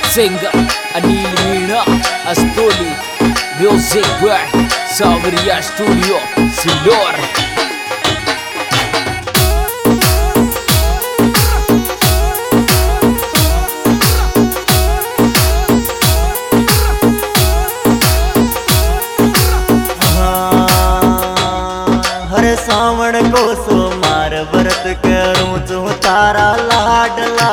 Singer Anil Meena Astoli, music by Sawariya studio Sillor. हर सावण को सोमार व्रत करूं जो तारा लाडला,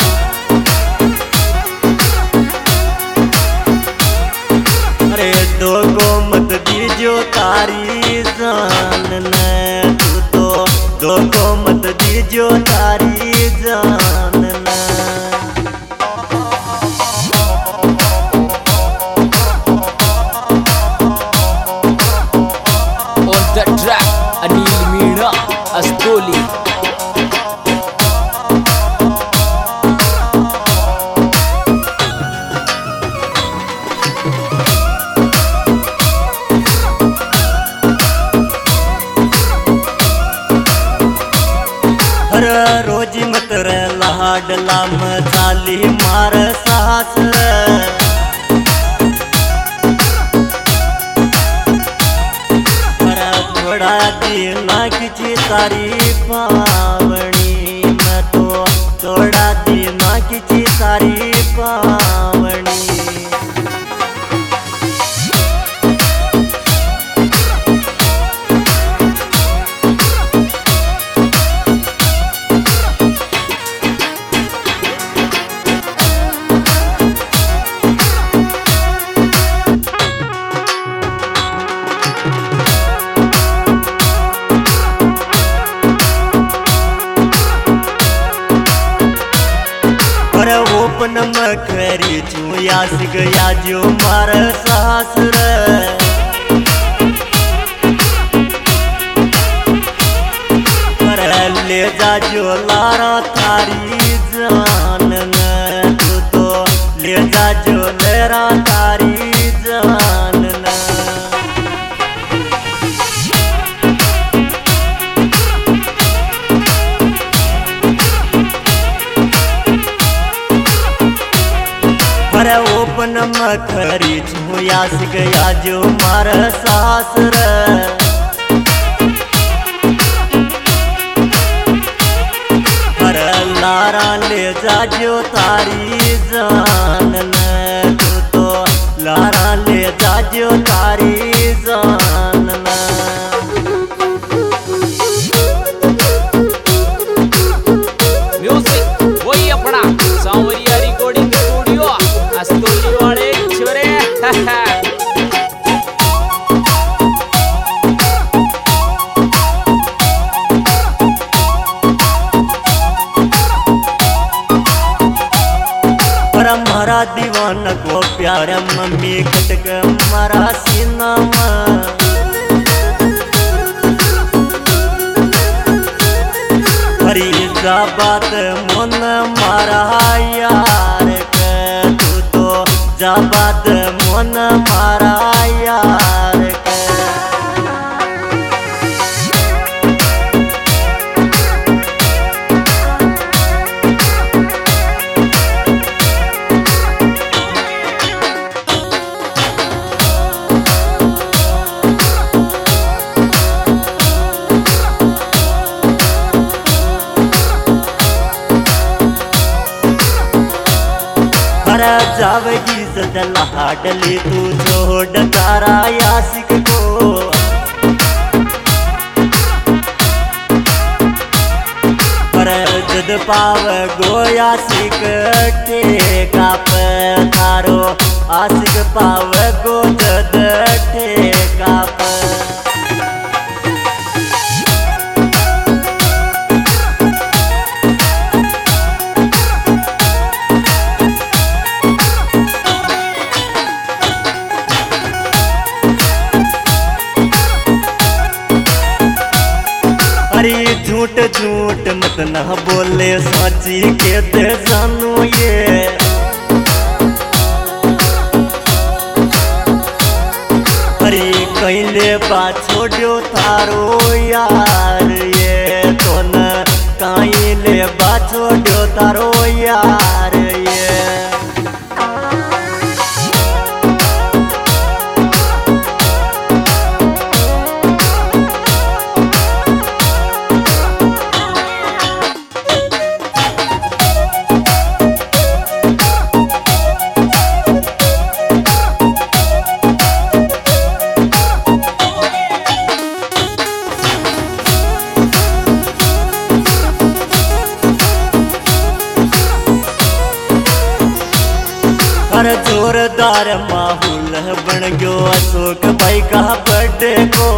अरे डोको मत दीजो तारी जान न, तू तो डोको मत दीजो तारी जान न। On the track Anil Meena अस्तोली। हर रोज मत रे लाडला मचाली मार सास थोड़ा दिना किची तारी पावनी, मैं तो थोड़ा दिना किची तारी पावनी। ओपन मखरी चुया गया जो मार सासुर, ले जा जो लारा तारी जान न, तू तो ले जा जो लेरा तारी जान न। अरे ओपन मखरी छुया गया जो मार सासुर, अरे लारा ले जा जो तारी जान न, तू तो लारा ले जा जो तारी जान न। म्यूजिक वही अपना सावरिया रिकॉर्डिंग स्टूडियो अस्तोली वाले छोरे। हमारा दीवाना को प्यारा मम्मी कटक मारा सीना हरी जा बात मन मारा यार के, तू तो जा बात मन मारा यार के। जावेगी सजला हाडली तू छोड़ तारा यासिक को, पर जद पाव गोया सिक टेका पे थारो आसिक पाव गो जद टेका पे। अरे झूठ झूठ मत ना बोले साची के दे जानू ये, अरे कैले बात छोड़ो थारो यार ये, तो न कैले बात छोड़ो तारो यार ये। जोरदार माहौल बन गयो अशोक भाई का बर्थडे को।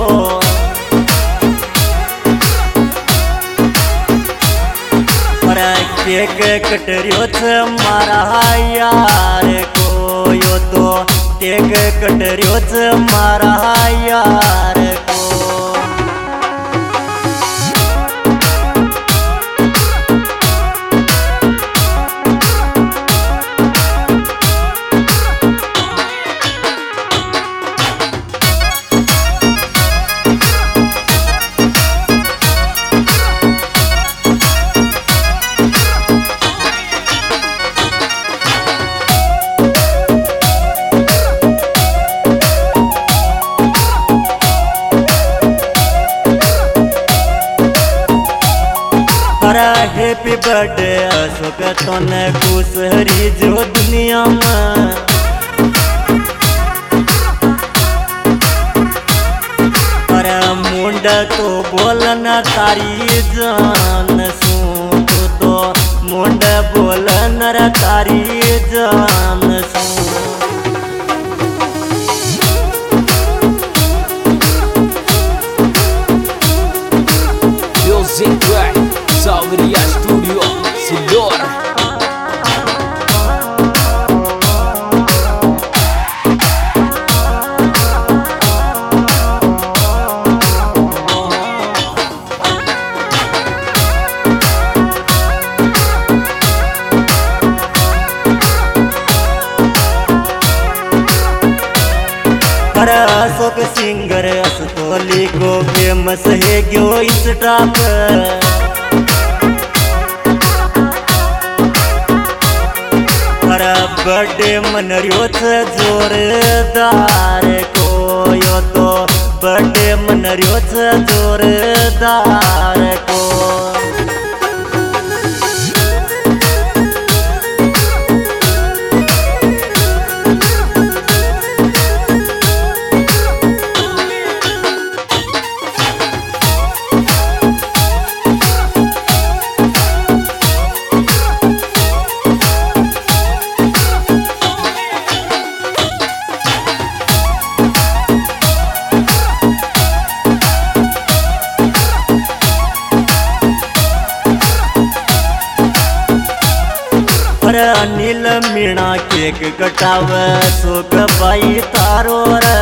अरे केक कटरियो छ मारा यार को, यो तो केक कटरियो छ मारा यार को। हैप्पी बर्थडे अशोक तोने खुश हरी जो दुनिया में। अरे मुंडा तो बोलना तारी जान सू, तो मुंडा बोलना रे तारी जान सू। Music Track Saweria Studio Sidor. Ashok singer Astoli को फेमस है गयो इंस्टा पर। अरे बर्थडे मनरियो छ जोरदार को, यो तो बर्थडे मनरियो छ जोरदार को। अनिल मीणा केक कटाव अशोक भाई तारो रे।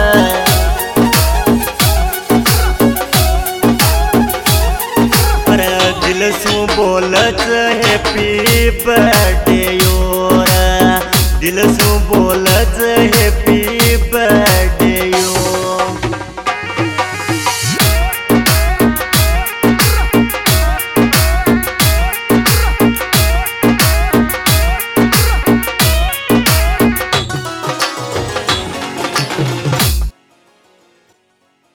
अरे दिल सू बोलच हैप्पी बर्थडे यो रे, दिल सू बोलच हैप्पी